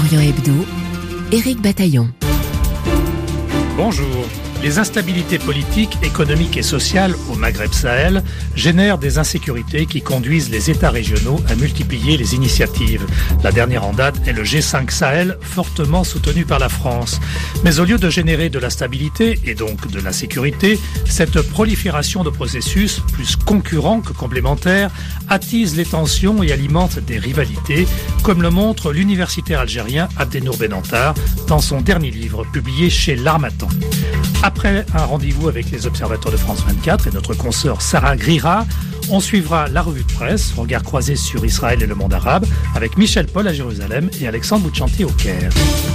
Orient Hebdo, Éric Bataillon. Bonjour. Les instabilités politiques, économiques et sociales au Maghreb Sahel génèrent des insécurités qui conduisent les États régionaux à multiplier les initiatives. La dernière en date est le G5 Sahel, fortement soutenu par la France. Mais au lieu de générer de la stabilité et donc de l'insécurité, cette prolifération de processus, plus concurrents que complémentaires, attise les tensions et alimente des rivalités, comme le montre l'universitaire algérien Abdenour Benantar dans son dernier livre publié chez L'Harmattan. Après un rendez-vous avec les observateurs de France 24 et notre consoeur Sarah Grira, on suivra la revue de presse, regard croisé sur Israël et le monde arabe, avec Michel Paul à Jérusalem et Alexandre Bouchanti au Caire.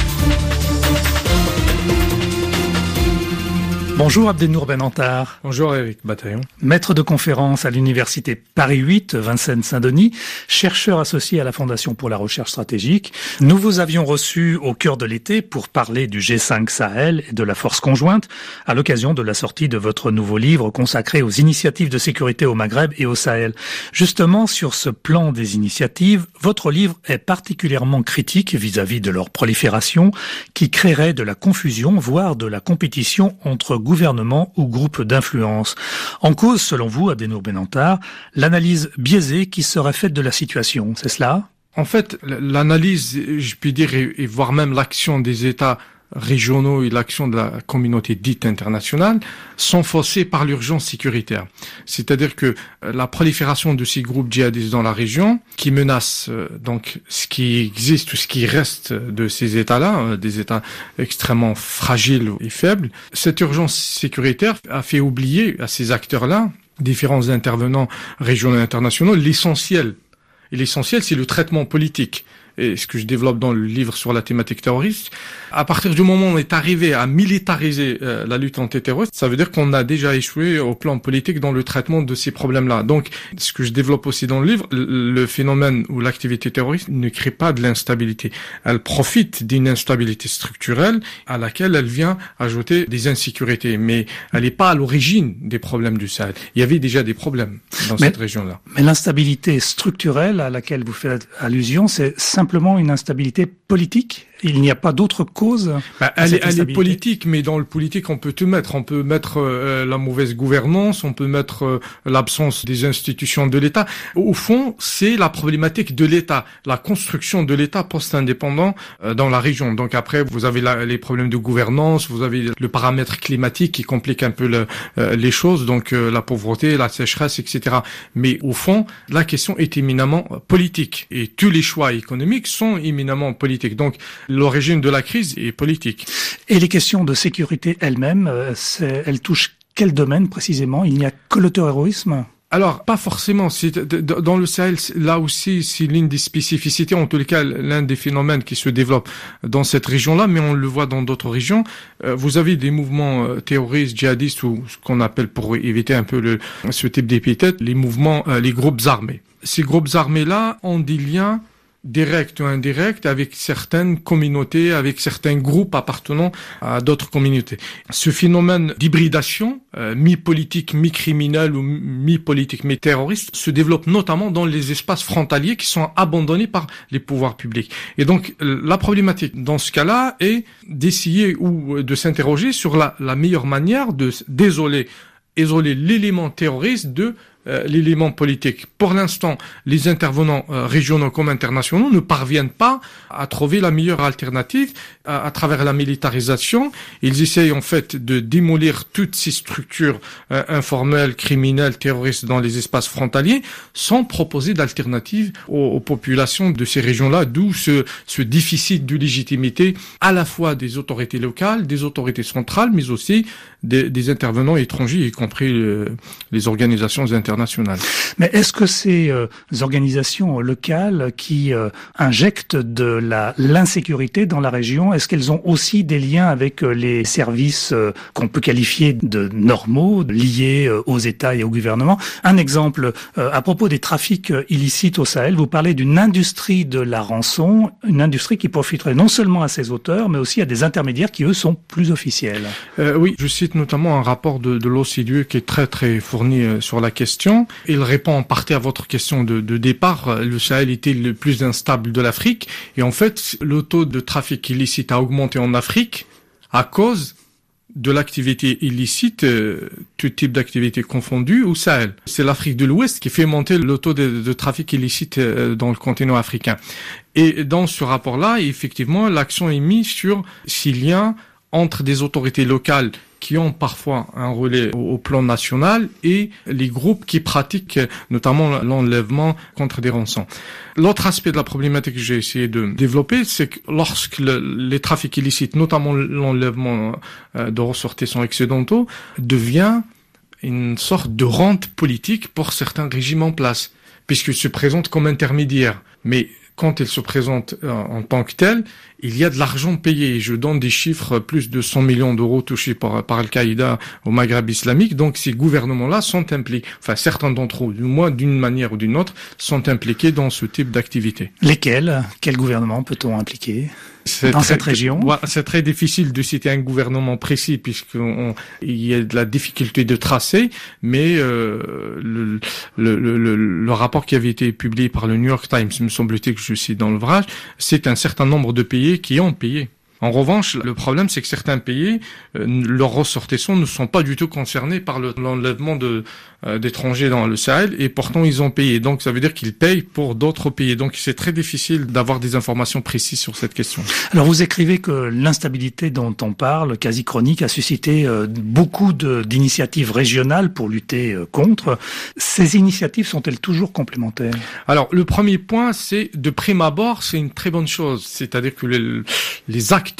Bonjour Abdenour Benantar. Bonjour Éric Bataillon. Maître de conférence à l'université Paris 8, Vincennes-Saint-Denis, chercheur associé à la Fondation pour la recherche stratégique. Nous vous avions reçu au cœur de l'été pour parler du G5 Sahel et de la force conjointe à l'occasion de la sortie de votre nouveau livre consacré aux initiatives de sécurité au Maghreb et au Sahel. Justement, sur ce plan des initiatives, votre livre est particulièrement critique vis-à-vis de leur prolifération qui créerait de la confusion, voire de la compétition entre gouvernement ou groupe d'influence. En cause, selon vous, Abdenour Benantar, l'analyse biaisée qui serait faite de la situation, c'est cela ? En fait, l'analyse, je puis dire, et voire même l'action des États régionaux et l'action de la communauté dite internationale sont faussées par l'urgence sécuritaire. C'est-à-dire que la prolifération de ces groupes djihadistes dans la région, qui menacent donc ce qui existe ou ce qui reste de ces États-là, des États extrêmement fragiles et faibles, cette urgence sécuritaire a fait oublier à ces acteurs-là, différents intervenants régionaux et internationaux, l'essentiel. Et l'essentiel, c'est le traitement politique. Et ce que je développe dans le livre sur la thématique terroriste, à partir du moment où on est arrivé à militariser la lutte antiterroriste, ça veut dire qu'on a déjà échoué au plan politique dans le traitement de ces problèmes-là. Donc, ce que je développe aussi dans le livre, le phénomène ou l'activité terroriste ne crée pas de l'instabilité. Elle profite d'une instabilité structurelle à laquelle elle vient ajouter des insécurités. Mais elle n'est pas à l'origine des problèmes du Sahel. Il y avait déjà des problèmes dans cette région-là. Mais l'instabilité structurelle à laquelle vous faites allusion, c'est simplement une instabilité politique? Il n'y a pas d'autre cause? Elle est politique, mais dans le politique, on peut tout mettre. On peut mettre la mauvaise gouvernance, on peut mettre l'absence des institutions de l'État. Au fond, c'est la problématique de l'État, la construction de l'État post-indépendant dans la région. Donc après, vous avez les problèmes de gouvernance, vous avez le paramètre climatique qui complique un peu les choses, donc la pauvreté, la sécheresse, etc. Mais au fond, la question est éminemment politique. Et tous les choix économiques sont éminemment politiques. Donc, l'origine de la crise est politique. Et les questions de sécurité elles-mêmes, elles touchent quel domaine précisément? Il n'y a que le terrorisme? Alors, pas forcément. Dans le Sahel, là aussi, c'est l'une des spécificités, en tous les cas, l'un des phénomènes qui se développe dans cette région-là, mais on le voit dans d'autres régions. Vous avez des mouvements terroristes, djihadistes, ou ce qu'on appelle, pour éviter un peu ce type d'épithète, les groupes armés. Ces groupes armés-là ont des liens direct ou indirect avec certaines communautés, avec certains groupes appartenant à d'autres communautés. Ce phénomène d'hybridation, mi-politique, mi-criminel ou mi-politique, mi-terroriste, se développe notamment dans les espaces frontaliers qui sont abandonnés par les pouvoirs publics. Et donc, la problématique dans ce cas-là est d'essayer ou de s'interroger sur la meilleure manière d'isoler l'élément terroriste de l'élément politique. Pour l'instant, les intervenants régionaux comme internationaux ne parviennent pas à trouver la meilleure alternative à travers la militarisation. Ils essayent en fait de démolir toutes ces structures informelles, criminelles, terroristes dans les espaces frontaliers sans proposer d'alternative aux populations de ces régions-là, d'où ce déficit de légitimité à la fois des autorités locales, des autorités centrales, mais aussi des intervenants étrangers, y compris les organisations internationales. Mais est-ce que ces organisations locales qui injectent de l'insécurité dans la région, est-ce qu'elles ont aussi des liens avec les services qu'on peut qualifier de normaux, liés aux États et au gouvernement? Un exemple, à propos des trafics illicites au Sahel, vous parlez d'une industrie de la rançon, une industrie qui profiterait non seulement à ses auteurs, mais aussi à des intermédiaires qui, eux, sont plus officiels. Oui, je cite notamment un rapport de l'OCDE qui est très très fourni sur la question question. Il répond en partie à votre question de départ. Le Sahel était le plus instable de l'Afrique. Et en fait, le taux de trafic illicite a augmenté en Afrique à cause de l'activité illicite, tout type d'activité confondue, au Sahel. C'est l'Afrique de l'Ouest qui fait monter le taux de trafic illicite dans le continent africain. Et dans ce rapport-là, effectivement, l'accent est mis sur s'il y a entre des autorités locales qui ont parfois un relais au plan national et les groupes qui pratiquent notamment l'enlèvement contre des rançons. L'autre aspect de la problématique que j'ai essayé de développer, c'est que lorsque les trafics illicites, notamment l'enlèvement de ressortissants occidentaux, devient une sorte de rente politique pour certains régimes en place, puisqu'ils se présentent comme intermédiaires. Mais quand ils se présentent en tant que tels, il y a de l'argent payé. Je donne des chiffres, plus de 100 millions d'euros touchés par Al-Qaïda au Maghreb islamique. Donc ces gouvernements-là sont impliqués, enfin certains d'entre eux, du moins d'une manière ou d'une autre, sont impliqués dans ce type d'activité. Lesquels ? Quel gouvernement peut-on impliquer dans cette région? C'est très difficile de citer un gouvernement précis puisqu'il y a de la difficulté de tracer, mais le rapport qui avait été publié par le New York Times, me semble-t-il que je cite dans l'ouvrage, c'est un certain nombre de pays qui ont payé. En revanche, le problème, c'est que certains pays, leurs ressortissants ne sont pas du tout concernés par l'enlèvement d'étrangers dans le Sahel, et pourtant ils ont payé. Donc ça veut dire qu'ils payent pour d'autres pays. Donc c'est très difficile d'avoir des informations précises sur cette question. Alors vous écrivez que l'instabilité dont on parle, quasi chronique, a suscité beaucoup d'initiatives régionales pour lutter contre. Ces initiatives sont-elles toujours complémentaires? Alors le premier point, c'est de prime abord, c'est une très bonne chose. C'est-à-dire que les acteurs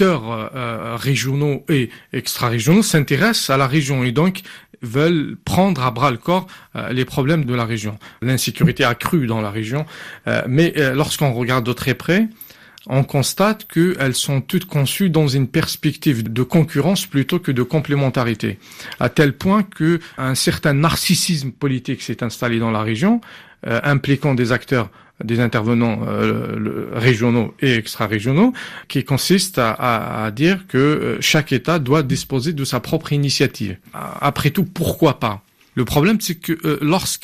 régionaux et extra-régionaux s'intéressent à la région et donc veulent prendre à bras le corps les problèmes de la région. L'insécurité accrue dans la région, mais lorsqu'on regarde de très près, on constate qu'elles sont toutes conçues dans une perspective de concurrence plutôt que de complémentarité, à tel point que un certain narcissisme politique s'est installé dans la région, impliquant des acteurs, des intervenants régionaux et extra-régionaux, qui consiste à dire que chaque État doit disposer de sa propre initiative. Après tout, pourquoi pas? Le problème, c'est que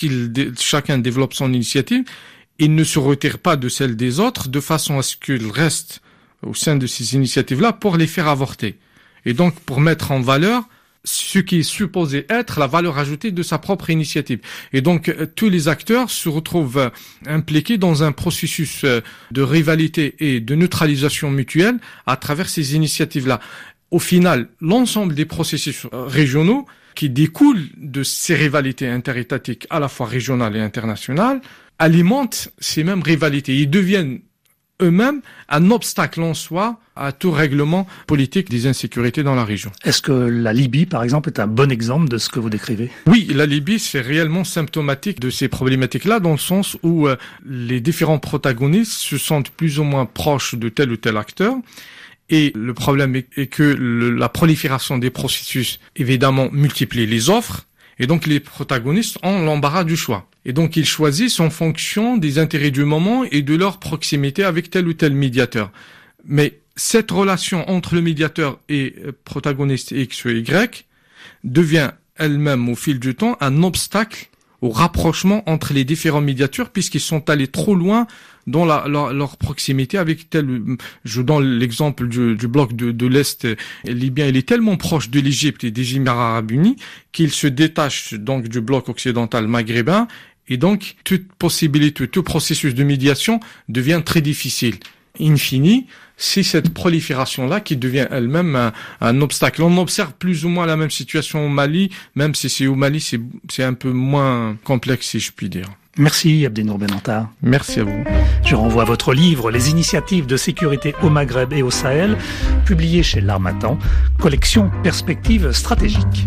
chacun développe son initiative, il ne se retire pas de celle des autres de façon à ce qu'il reste au sein de ces initiatives-là pour les faire avorter. Et donc, pour mettre en valeur ce qui est supposé être la valeur ajoutée de sa propre initiative. Et donc, tous les acteurs se retrouvent impliqués dans un processus de rivalité et de neutralisation mutuelle à travers ces initiatives-là. Au final, l'ensemble des processus régionaux qui découlent de ces rivalités interétatiques à la fois régionales et internationales alimentent ces mêmes rivalités. Ils deviennent eux-mêmes un obstacle en soi à tout règlement politique des insécurités dans la région. Est-ce que la Libye, par exemple, est un bon exemple de ce que vous décrivez? Oui, la Libye, c'est réellement symptomatique de ces problématiques-là, dans le sens où les différents protagonistes se sentent plus ou moins proches de tel ou tel acteur. Et le problème est que la prolifération des processus, évidemment, multiplie les offres, et donc les protagonistes ont l'embarras du choix. Et donc ils choisissent en fonction des intérêts du moment et de leur proximité avec tel ou tel médiateur. Mais cette relation entre le médiateur et protagoniste X ou Y devient elle-même au fil du temps un obstacle au rapprochement entre les différents médiateurs puisqu'ils sont allés trop loin dans leur proximité avec tel. Je donne l'exemple du bloc de l'Est libyen. Il est tellement proche de l'Égypte et des Émirats arabes unis qu'il se détache donc du bloc occidental maghrébin et donc toute possibilité, tout processus de médiation devient très difficile. In fine, c'est cette prolifération-là qui devient elle-même un obstacle. On observe plus ou moins la même situation au Mali, même si c'est au Mali, c'est un peu moins complexe, si je puis dire. Merci Abdenour Benantar. Merci à vous. Je renvoie à votre livre « Les initiatives de sécurité au Maghreb et au Sahel », publié chez L'Harmattan, collection Perspectives stratégiques.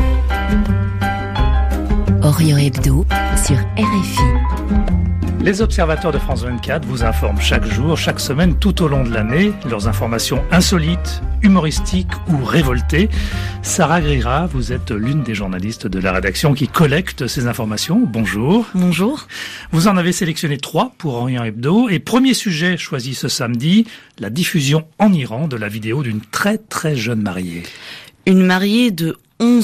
Orient Hebdo sur RFI. Les observateurs de France 24 vous informent chaque jour, chaque semaine, tout au long de l'année. Leurs informations insolites, humoristiques ou révoltées. Sarah Grira, vous êtes l'une des journalistes de la rédaction qui collecte ces informations. Bonjour. Bonjour. Vous en avez sélectionné 3 pour Orient Hebdo. Et premier sujet choisi ce samedi, la diffusion en Iran de la vidéo d'une très très jeune mariée. Une mariée de 11 ans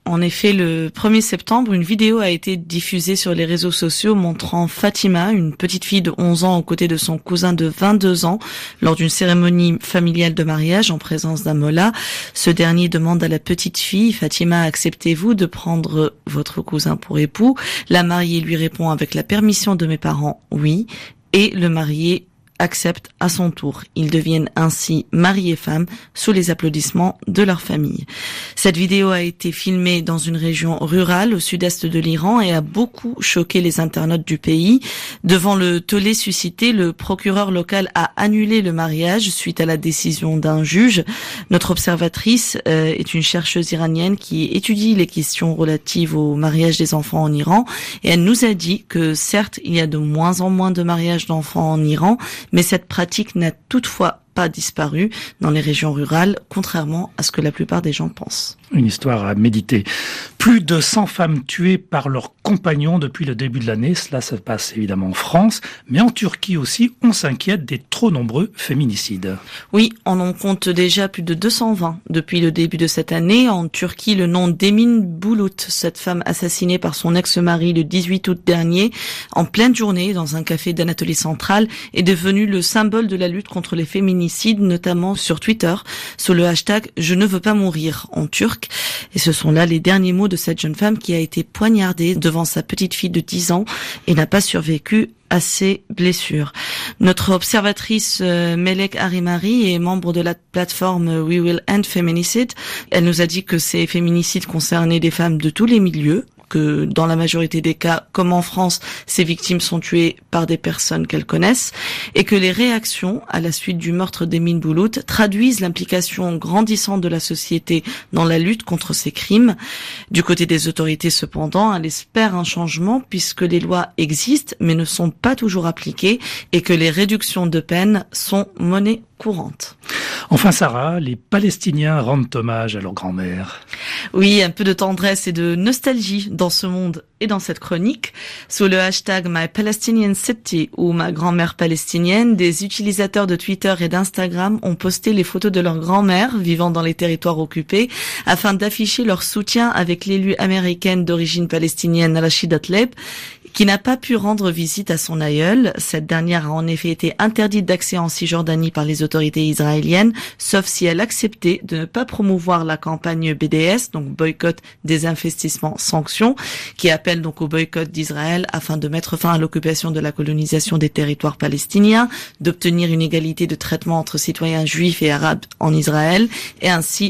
En effet, le 1er septembre, une vidéo a été diffusée sur les réseaux sociaux montrant Fatima, une petite fille de 11 ans aux côtés de son cousin de 22 ans, lors d'une cérémonie familiale de mariage en présence d'un mollah. Ce dernier demande à la petite fille, Fatima, acceptez-vous de prendre votre cousin pour époux? La mariée lui répond avec la permission de mes parents, oui. Et le marié acceptent à son tour. Ils deviennent ainsi mari et femme sous les applaudissements de leur famille. Cette vidéo a été filmée dans une région rurale au sud-est de l'Iran et a beaucoup choqué les internautes du pays. Devant le tollé suscité, le procureur local a annulé le mariage suite à la décision d'un juge. Notre observatrice est une chercheuse iranienne qui étudie les questions relatives au mariage des enfants en Iran et elle nous a dit que certes, il y a de moins en moins de mariages d'enfants en Iran, mais cette pratique n'a toutefois pas disparu dans les régions rurales, contrairement à ce que la plupart des gens pensent. Une histoire à méditer. Plus de 100 femmes tuées par leurs compagnons depuis le début de l'année. Cela se passe évidemment en France, mais en Turquie aussi, on s'inquiète des trop nombreux féminicides. Oui, on en compte déjà plus de 220 depuis le début de cette année. En Turquie, le nom d'Emin Bulut, cette femme assassinée par son ex-mari le 18 août dernier, en pleine journée dans un café d'Anatolie centrale, est devenu le symbole de la lutte contre les féminicides, notamment sur Twitter, sous le hashtag « Je ne veux pas mourir » en turc. Et ce sont là les derniers mots de cette jeune femme qui a été poignardée devant sa petite fille de 10 ans et n'a pas survécu à ses blessures. Notre observatrice Melek Arimari est membre de la plateforme We Will End Feminicide. Elle nous a dit que ces féminicides concernaient des femmes de tous les milieux, que dans la majorité des cas, comme en France, ces victimes sont tuées par des personnes qu'elles connaissent et que les réactions à la suite du meurtre d'Emin Bulut traduisent l'implication grandissante de la société dans la lutte contre ces crimes. Du côté des autorités, cependant, elle espère un changement puisque les lois existent mais ne sont pas toujours appliquées et que les réductions de peine sont monnaie courante. Enfin, Sarah, les Palestiniens rendent hommage à leur grand-mère. Oui, un peu de tendresse et de nostalgie dans ce monde et dans cette chronique. Sous le hashtag My Palestinian City ou ma grand-mère palestinienne, des utilisateurs de Twitter et d'Instagram ont posté les photos de leur grand-mère vivant dans les territoires occupés afin d'afficher leur soutien avec l'élue américaine d'origine palestinienne Rashida Tlaib, qui n'a pas pu rendre visite à son aïeul. Cette dernière a en effet été interdite d'accès en Cisjordanie par les autorités israéliennes, sauf si elle acceptait de ne pas promouvoir la campagne BDS, donc boycott, désinvestissement, sanctions, qui appelle donc au boycott d'Israël afin de mettre fin à l'occupation de la colonisation des territoires palestiniens, d'obtenir une égalité de traitement entre citoyens juifs et arabes en Israël, et ainsi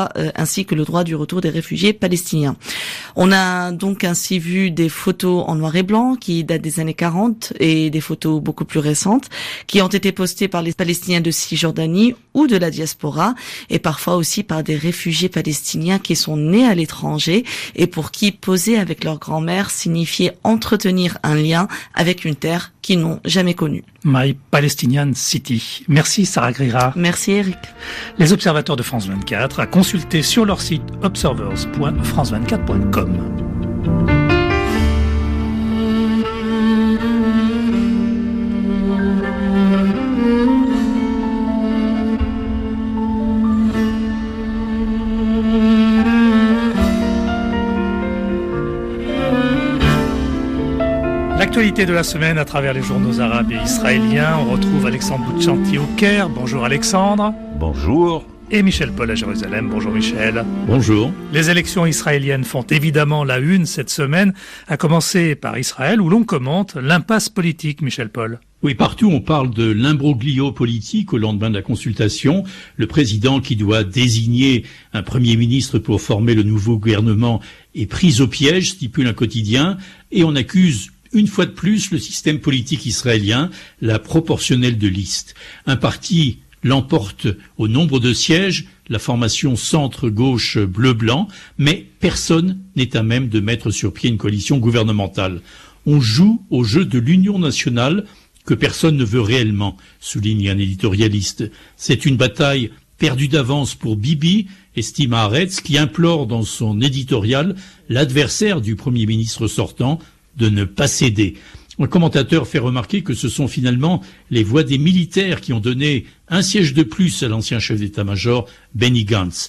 que le droit du retour des réfugiés palestiniens. On a donc ainsi vu des photos en noir et blanc qui datent des années 40 et des photos beaucoup plus récentes qui ont été postées par les Palestiniens de Cisjordanie ou de la diaspora et parfois aussi par des réfugiés palestiniens qui sont nés à l'étranger et pour qui poser avec leur grand-mère signifiait entretenir un lien avec une terre qu'ils n'ont jamais connue. My Palestinian City. Merci Sarah Grira. Merci Eric. Les observateurs de France 24 à consulter sur leur site observers.france24.com. L'actualité de la semaine à travers les journaux arabes et israéliens. On retrouve Alexandre Boutchanti au Caire. Bonjour Alexandre. Bonjour. Et Michel Paul à Jérusalem. Bonjour Michel. Bonjour. Les élections israéliennes font évidemment la une cette semaine, à commencer par Israël où l'on commente l'impasse politique, Michel Paul. Oui, partout on parle de l'imbroglio politique au lendemain de la consultation. Le président qui doit désigner un premier ministre pour former le nouveau gouvernement est pris au piège, stipule un quotidien, et on accuse une fois de plus le système politique israélien, la proportionnelle de liste. Un parti l'emporte au nombre de sièges, la formation centre-gauche bleu-blanc, mais personne n'est à même de mettre sur pied une coalition gouvernementale. On joue au jeu de l'union nationale que personne ne veut réellement, souligne un éditorialiste. C'est une bataille perdue d'avance pour Bibi, estime Haaretz, qui implore dans son éditorial l'adversaire du Premier ministre sortant de ne pas céder. Un commentateur fait remarquer que ce sont finalement les voix des militaires qui ont donné un siège de plus à l'ancien chef d'état-major Benny Gantz.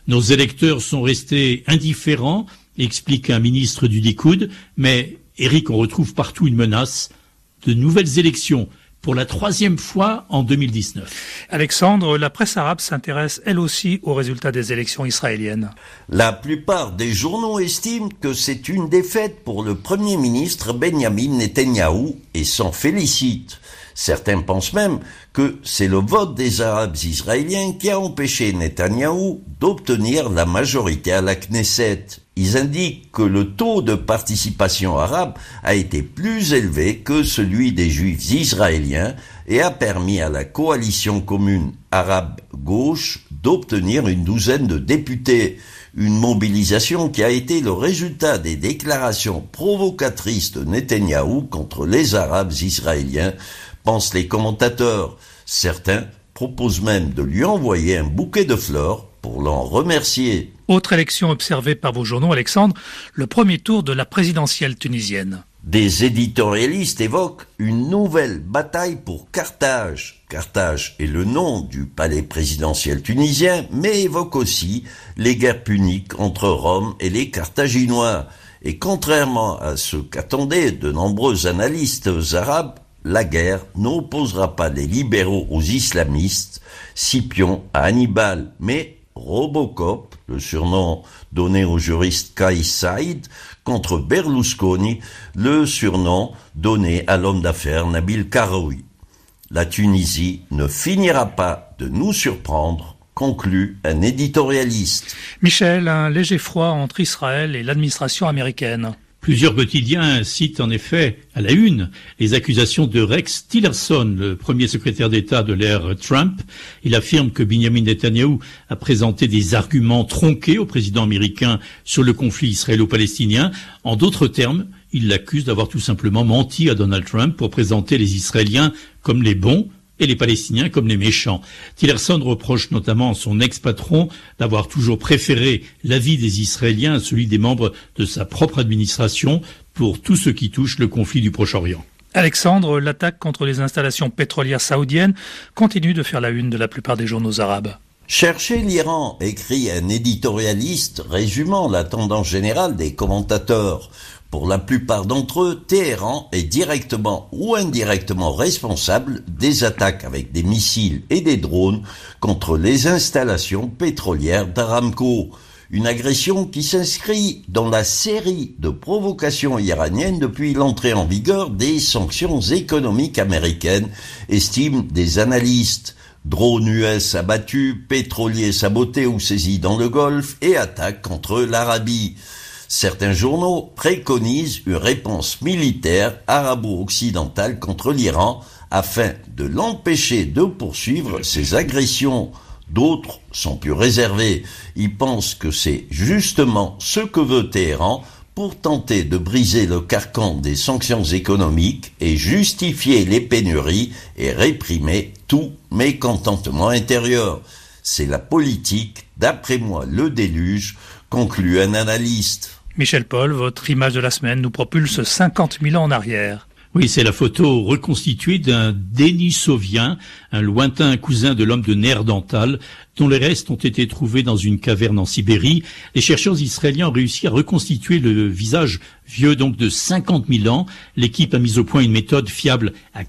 Nos électeurs sont restés indifférents, explique un ministre du Likoud, mais Eric, on retrouve partout une menace de nouvelles élections pour la 3e fois en 2019. Alexandre, la presse arabe s'intéresse elle aussi aux résultats des élections israéliennes. La plupart des journaux estiment que c'est une défaite pour le Premier ministre Benjamin Netanyahou et s'en félicitent. Certains pensent même que c'est le vote des Arabes israéliens qui a empêché Netanyahou d'obtenir la majorité à la Knesset. Ils indiquent que le taux de participation arabe a été plus élevé que celui des Juifs israéliens et a permis à la coalition commune arabe-gauche d'obtenir une douzaine de députés. Une mobilisation qui a été le résultat des déclarations provocatrices de Netanyahou contre les Arabes israéliens, pensent les commentateurs. Certains proposent même de lui envoyer un bouquet de fleurs pour l'en remercier. Autre élection observée par vos journaux, Alexandre, le premier tour de la présidentielle tunisienne. Des éditorialistes évoquent une nouvelle bataille pour Carthage. Carthage est le nom du palais présidentiel tunisien, mais évoque aussi les guerres puniques entre Rome et les Carthaginois. Et contrairement à ce qu'attendaient de nombreux analystes arabes, la guerre n'opposera pas les libéraux aux islamistes, Scipion à Hannibal, mais Robocop, le surnom donné au juriste Kais Saïd, contre Berlusconi, le surnom donné à l'homme d'affaires Nabil Karoui. La Tunisie ne finira pas de nous surprendre, conclut un éditorialiste. Michel, un léger froid entre Israël et l'administration américaine. Plusieurs quotidiens citent en effet à la une les accusations de Rex Tillerson, le premier secrétaire d'État de l'ère Trump. Il affirme que Benjamin Netanyahou a présenté des arguments tronqués au président américain sur le conflit israélo-palestinien. En d'autres termes, il l'accuse d'avoir tout simplement menti à Donald Trump pour présenter les Israéliens comme les bons et les Palestiniens comme les méchants. Tillerson reproche notamment à son ex-patron d'avoir toujours préféré l'avis des Israéliens à celui des membres de sa propre administration pour tout ce qui touche le conflit du Proche-Orient. Alexandre, l'attaque contre les installations pétrolières saoudiennes continue de faire la une de la plupart des journaux arabes. Cherchez l'Iran, écrit un éditorialiste résumant la tendance générale des commentateurs. Pour la plupart d'entre eux, Téhéran est directement ou indirectement responsable des attaques avec des missiles et des drones contre les installations pétrolières d'Aramco. Une agression qui s'inscrit dans la série de provocations iraniennes depuis l'entrée en vigueur des sanctions économiques américaines, estiment des analystes. Drones US abattus, pétroliers sabotés ou saisis dans le Golfe et attaques contre l'Arabie. Certains journaux préconisent une réponse militaire arabo-occidentale contre l'Iran afin de l'empêcher de poursuivre ses agressions. D'autres sont plus réservés. Ils pensent que c'est justement ce que veut Téhéran pour tenter de briser le carcan des sanctions économiques et justifier les pénuries et réprimer tout mécontentement intérieur. C'est la politique, d'après moi, le déluge, conclut un analyste. Michel Paul, votre image de la semaine nous propulse 50 000 ans en arrière. Oui, c'est la photo reconstituée d'un Denisovien, un lointain cousin de l'homme de Néandertal, dont les restes ont été trouvés dans une caverne en Sibérie. Les chercheurs israéliens ont réussi à reconstituer le visage vieux donc de 50 000 ans. L'équipe a mis au point une méthode fiable à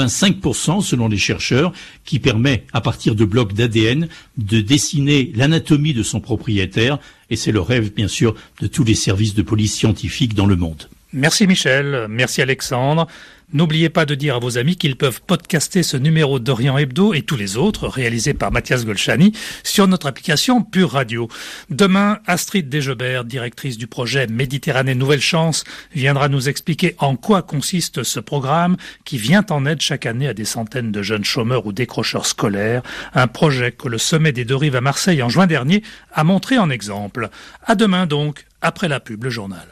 85% selon les chercheurs, qui permet, à partir de blocs d'ADN, de dessiner l'anatomie de son propriétaire. Et c'est le rêve, bien sûr, de tous les services de police scientifiques dans le monde. Merci Michel, merci Alexandre. N'oubliez pas de dire à vos amis qu'ils peuvent podcaster ce numéro d'Orient Hebdo et tous les autres réalisés par Mathias Golchani sur notre application Pure Radio. Demain, Astrid Desgebert, directrice du projet Méditerranée Nouvelle Chance, viendra nous expliquer en quoi consiste ce programme qui vient en aide chaque année à des centaines de jeunes chômeurs ou décrocheurs scolaires. Un projet que le Sommet des Deux Rives à Marseille en juin dernier a montré en exemple. À demain donc, après la pub, le journal.